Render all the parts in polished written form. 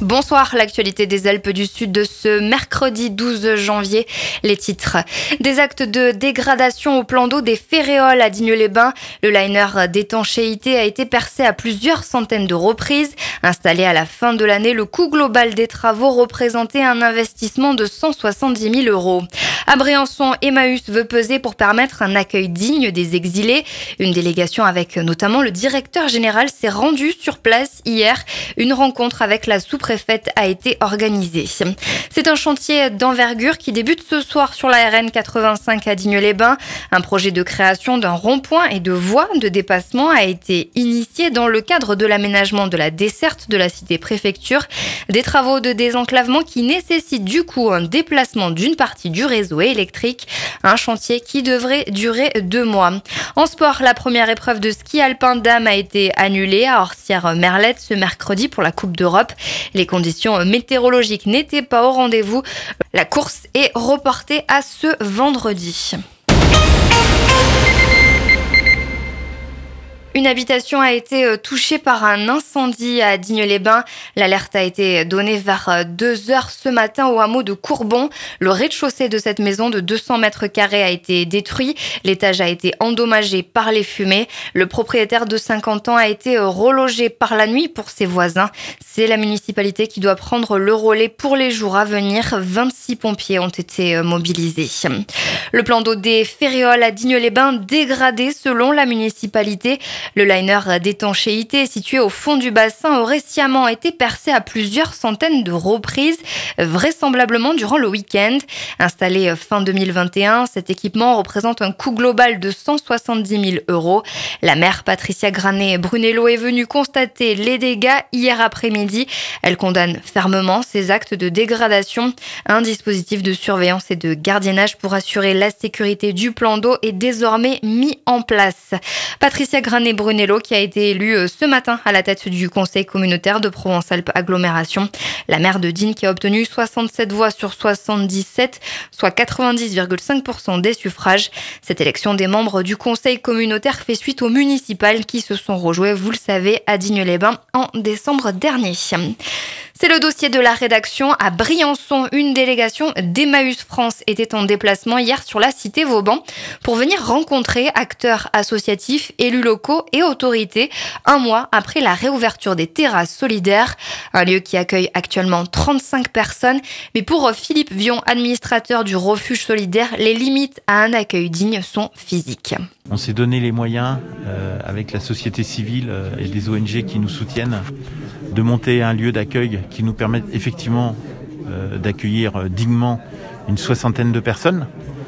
Bonsoir, l'actualité des Alpes du Sud de ce mercredi 12 janvier. Les titres. Des actes de dégradation au plan d'eau des Féréoles à Digne-les-Bains. Le liner d'étanchéité a été percé à plusieurs centaines de reprises. Installé à la fin de l'année, le coût global des travaux représentait un investissement de 170 000 €. À Briançon, Emmaüs veut peser pour permettre un accueil digne des exilés. Une délégation avec notamment le directeur général s'est rendue sur place hier. Une rencontre avec la sous-préfète a été organisée. C'est un chantier d'envergure qui débute ce soir sur la RN 85 à Digne-les-Bains. Un projet de création d'un rond-point et de voies de dépassement a été initié dans le cadre de l'aménagement de la desserte de la cité-préfecture. Des travaux de désenclavement qui nécessitent du coup un déplacement d'une partie du réseau électrique. Un chantier qui devrait durer 2 mois. En sport, la première épreuve de ski alpin dames a été annulée à Orsières-Merlette ce mercredi pour la Coupe d'Europe. Les conditions météorologiques n'étaient pas au rendez-vous. La course est reportée à ce vendredi. Une habitation a été touchée par un incendie à Digne-les-Bains. L'alerte a été donnée vers 2h ce matin au hameau de Courbon. Le rez-de-chaussée de cette maison de 200 mètres carrés a été détruit. L'étage a été endommagé par les fumées. Le propriétaire de 50 ans a été relogé par la nuit pour ses voisins. C'est la municipalité qui doit prendre le relais pour les jours à venir. 26 pompiers ont été mobilisés. Le plan d'eau des Féréoles à Digne-les-Bains dégradé selon la municipalité. Le liner d'étanchéité situé au fond du bassin aurait sciemment été percé à plusieurs centaines de reprises, vraisemblablement durant le week-end. Installé fin 2021, cet équipement représente un coût global de 170 000 €. La maire Patricia Granet-Brunello est venue constater les dégâts hier après-midi. Elle condamne fermement ces actes de dégradation. Un dispositif de surveillance et de gardiennage pour assurer la sécurité du plan d'eau est désormais mis en place. Patricia Granet-Brunello qui a été élue ce matin à la tête du conseil communautaire de Provence-Alpes Agglomération. La maire de Digne qui a obtenu 67 voix sur 77, soit 90,5% des suffrages. Cette élection des membres du conseil communautaire fait suite aux municipales qui se sont rejouées, vous le savez, à Digne-les-Bains en décembre dernier. C'est le dossier de la rédaction à Briançon. Une délégation d'Emmaüs France était en déplacement hier sur la cité Vauban pour venir rencontrer acteurs associatifs, élus locaux et autorités, un mois après la réouverture des terrasses solidaires, un lieu qui accueille actuellement 35 personnes. Mais pour Philippe Vion, administrateur du refuge solidaire, les limites à un accueil digne sont physiques. On s'est donné les moyens, avec la société civile et des ONG qui nous soutiennent, de monter un lieu d'accueil qui nous permette effectivement d'accueillir dignement une 60aine de personnes.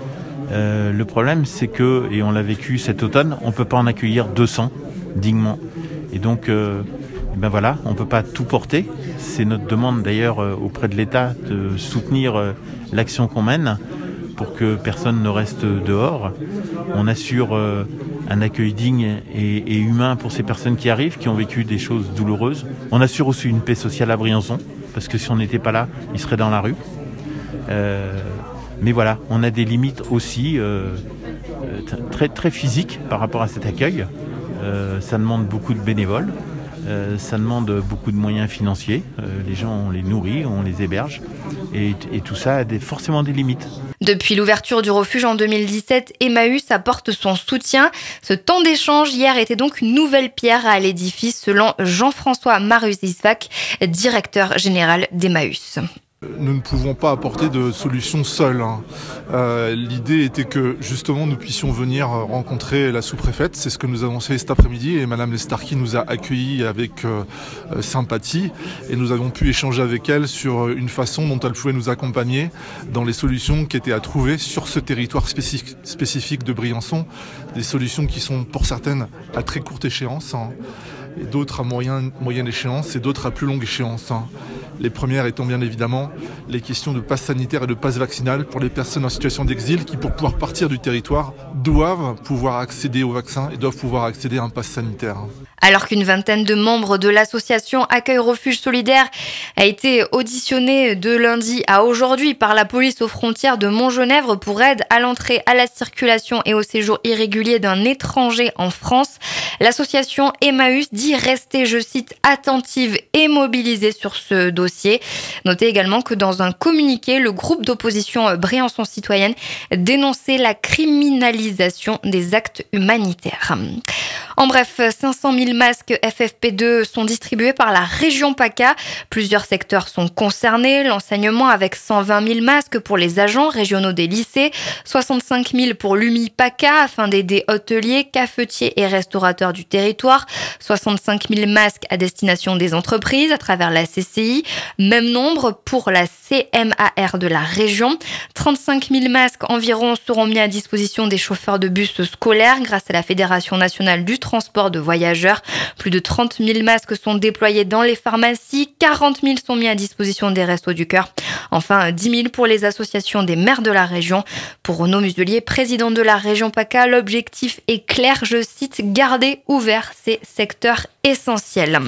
Le problème, c'est que, et on l'a vécu cet automne, on ne peut pas en accueillir 200 dignement. Et donc, voilà, on ne peut pas tout porter. C'est notre demande d'ailleurs auprès de l'État de soutenir l'action qu'on mène pour que personne ne reste dehors. On assure un accueil digne et humain pour ces personnes qui arrivent, qui ont vécu des choses douloureuses. On assure aussi une paix sociale à Briançon, parce que si on n'était pas là, ils seraient dans la rue. Mais voilà, on a des limites aussi très, très physiques par rapport à cet accueil. Ça demande beaucoup de bénévoles, ça demande beaucoup de moyens financiers. Les gens, on les nourrit, on les héberge. Et tout ça a forcément des limites. Depuis l'ouverture du refuge en 2017, Emmaüs apporte son soutien. Ce temps d'échange hier était donc une nouvelle pierre à l'édifice, selon Jean-François Marus-Isvac, directeur général d'Emmaüs. Nous ne pouvons pas apporter de solution seuls. L'idée était que justement nous puissions venir rencontrer la sous-préfète. C'est ce que nous avons fait cet après-midi et Madame Lestarki nous a accueillis avec sympathie et nous avons pu échanger avec elle sur une façon dont elle pouvait nous accompagner dans les solutions qui étaient à trouver sur ce territoire spécifique de Briançon. Des solutions qui sont pour certaines à très courte échéance et d'autres à moyenne échéance et d'autres à plus longue échéance. Les premières étant bien évidemment les questions de passe sanitaire et de passe vaccinal pour les personnes en situation d'exil qui, pour pouvoir partir du territoire, doivent pouvoir accéder au vaccin et doivent pouvoir accéder à un passe sanitaire. Alors qu'une vingtaine de membres de l'association Accueil Refuge Solidaire a été auditionnée de lundi à aujourd'hui par la police aux frontières de Montgenèvre pour aide à l'entrée, à la circulation et au séjour irrégulier d'un étranger en France, l'association Emmaüs dit rester, je cite, attentive et mobilisée sur ce dossier. Notez également que dans un communiqué, le groupe d'opposition Briançon Citoyenne dénonçait la criminalisation des actes humanitaires. En bref, 500 000 masques FFP2 sont distribués par la région PACA. Plusieurs secteurs sont concernés. L'enseignement avec 120 000 masques pour les agents régionaux des lycées, 65 000 pour l'UMI PACA afin d'aider hôteliers, cafetiers et restaurateurs du territoire, 65 000 masques à destination des entreprises à travers la CCI, même nombre pour la CMAR de la région. 35 000 masques environ seront mis à disposition des chauffeurs de bus scolaires grâce à la Fédération nationale du transport de voyageurs. Plus de 30 000 masques sont déployés dans les pharmacies, 40 000 sont mis à disposition des Restos du Cœur. Enfin, 10 000 pour les associations des maires de la région. Pour Renaud Muselier, président de la région PACA, l'objectif est clair, je cite, garder ouverts ces secteurs essentiels.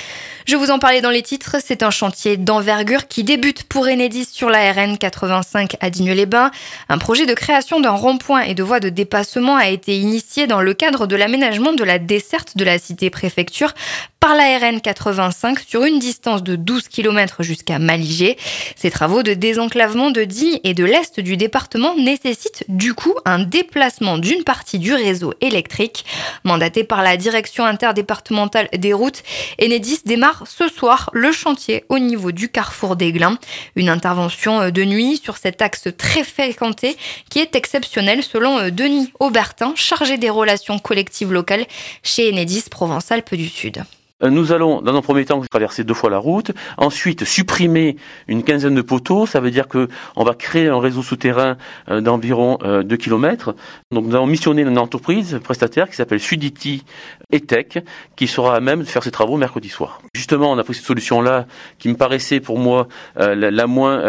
Je vous en parlais dans les titres, c'est un chantier d'envergure qui débute pour Enedis sur la RN 85 à Digne-les-Bains. Un projet de création d'un rond-point et de voie de dépassement a été initié dans le cadre de l'aménagement de la desserte de la cité-préfecture par la RN 85 sur une distance de 12 km jusqu'à Maligé. Ces travaux de désenclavement de Digne et de l'est du département nécessitent du coup un déplacement d'une partie du réseau électrique. Mandaté par la direction interdépartementale des routes, Enedis démarre ce soir le chantier au niveau du carrefour d'Aiglun. Une intervention de nuit sur cet axe très fréquenté qui est exceptionnel selon Denis Aubertin, chargé des relations collectives locales chez Enedis Provence-Alpes du Sud. Nous allons, dans un premier temps, traverser 2 fois la route, ensuite supprimer une quinzaine de poteaux, ça veut dire que on va créer un réseau souterrain d'environ 2 km. Donc nous avons missionné une entreprise prestataire qui s'appelle Sudity ETEC, qui sera à même de faire ses travaux mercredi soir. Justement, on a pris cette solution-là qui me paraissait pour moi la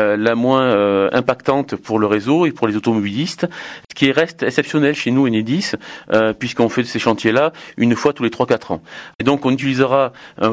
moins impactante pour le réseau et pour les automobilistes, ce qui reste exceptionnel chez nous Enedis, puisqu'on fait ces chantiers-là une fois tous les 3-4 ans. Et donc on utilisera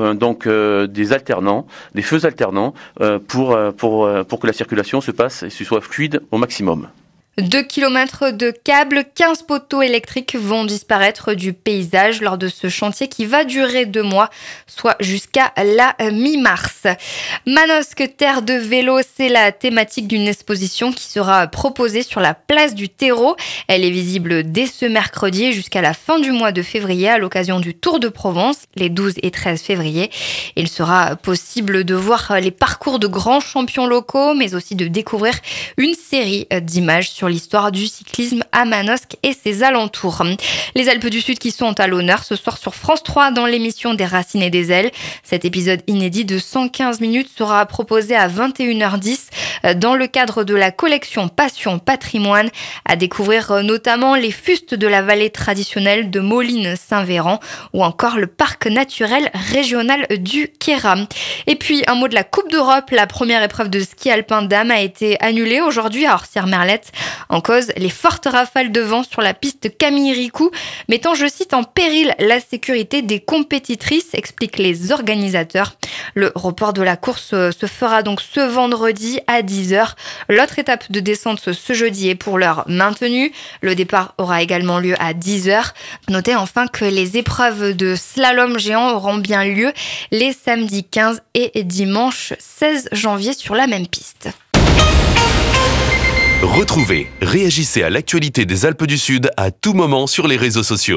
des alternants, des feux alternants pour que la circulation se passe et soit fluide au maximum. 2 km de câbles, 15 poteaux électriques vont disparaître du paysage lors de ce chantier qui va durer 2 mois, soit jusqu'à la mi-mars. Manosque, terre de vélo, c'est la thématique d'une exposition qui sera proposée sur la place du Terreau. Elle est visible dès ce mercredi jusqu'à la fin du mois de février à l'occasion du Tour de Provence, les 12 et 13 février. Il sera possible de voir les parcours de grands champions locaux, mais aussi de découvrir une série d'images sur l'histoire du cyclisme à Manosque et ses alentours. Les Alpes du Sud qui sont à l'honneur ce soir sur France 3 dans l'émission des Racines et des Ailes. Cet épisode inédit de 115 minutes sera proposé à 21h10 dans le cadre de la collection Passion Patrimoine, à découvrir notamment les fustes de la vallée traditionnelle de Moline-Saint-Véran ou encore le parc naturel régional du Queyras. Et puis un mot de la Coupe d'Europe, la première épreuve de ski alpin dames a été annulée aujourd'hui à Orsières-Merlette. En cause, les fortes rafales de vent sur la piste Camille Ricou, mettant, je cite, en péril la sécurité des compétitrices, expliquent les organisateurs. Le report de la course se fera donc ce vendredi à 10h. L'autre étape de descente ce jeudi est pour l'heure maintenue. Le départ aura également lieu à 10h. Notez enfin que les épreuves de slalom géant auront bien lieu les samedis 15 et dimanche 16 janvier sur la même piste. Retrouvez, réagissez à l'actualité des Alpes du Sud à tout moment sur les réseaux sociaux.